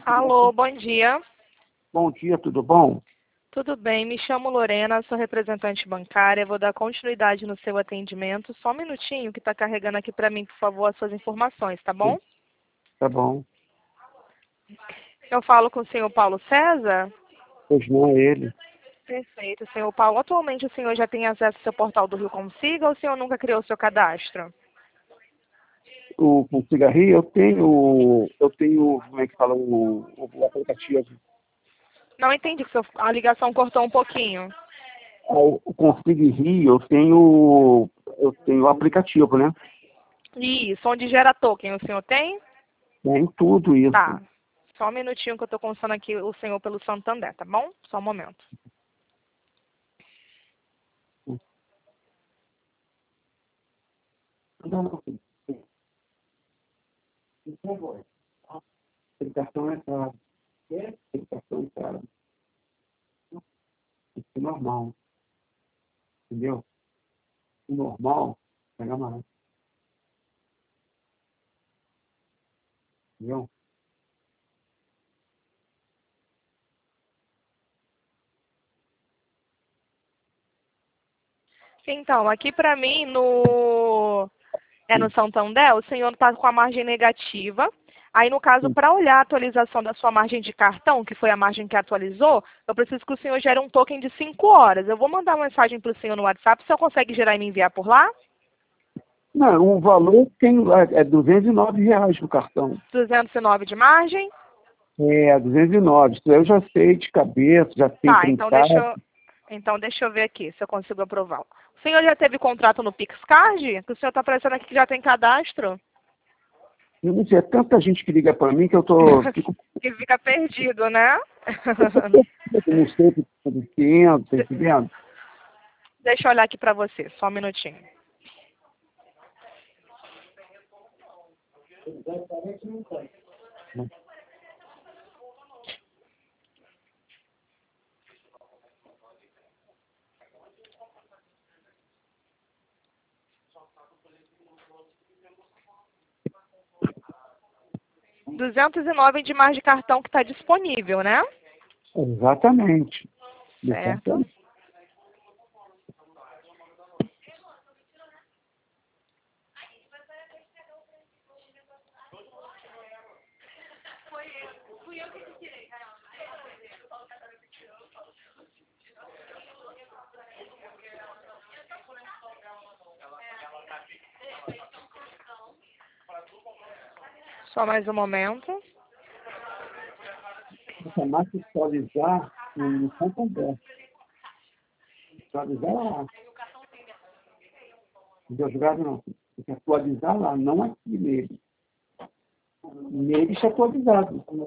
Alô, bom dia. Bom dia, tudo bom? Tudo bem, me chamo Lorena, sou representante bancária, vou dar continuidade no seu atendimento. Só um minutinho que está carregando aqui para mim, por favor, as suas informações, tá bom? Tá bom. Eu falo com o senhor Paulo César? Pois não é ele. Perfeito, senhor Paulo. Atualmente o senhor já tem acesso ao seu portal do Rio Consiga ou o senhor nunca criou o seu cadastro? Com cigarrinho eu tenho, como é que fala, o aplicativo. Não entendi, que a ligação cortou um pouquinho. Com cigarrinho eu tenho o aplicativo, né? Isso, onde gera token, o senhor tem? Tem tudo isso. Tá. Só um minutinho que eu estou consultando aqui o senhor pelo Santander, tá bom? Só um momento. Não, por favor. Aplicação é cara. Aplicação é cara. Isso é normal. Entendeu? O normal, pega mais. Entendeu? Então, aqui para mim, no Santander, o senhor está com a margem negativa. Aí, no caso, para olhar a atualização da sua margem de cartão, que foi a margem que atualizou, eu preciso que o senhor gere um token de 5 horas. Eu vou mandar uma mensagem para o senhor no WhatsApp, o senhor consegue gerar e me enviar por lá? Não, o valor tem é R$ 209 no cartão. 209 de margem? É, 209. Isso eu já sei de cabeça, já sei Tá, printar. então deixa eu ver aqui se eu consigo aprovar. O senhor já teve contrato no PixCard? Que o senhor está aparecendo aqui que já tem cadastro? Eu não sei, é tanta gente que liga para mim que fico Que fica perdido, né? eu não sei o que está acontecendo, tá entendendo? Deixa eu olhar aqui para você, só um minutinho. R$ 209 de margem de cartão que está disponível, né? Exatamente. Certo. Só mais um momento. Essa máquina atualizar no Santander. Atualizar lá. Não jogado não. Tem que atualizar lá, não aqui nele. Nele está atualizado.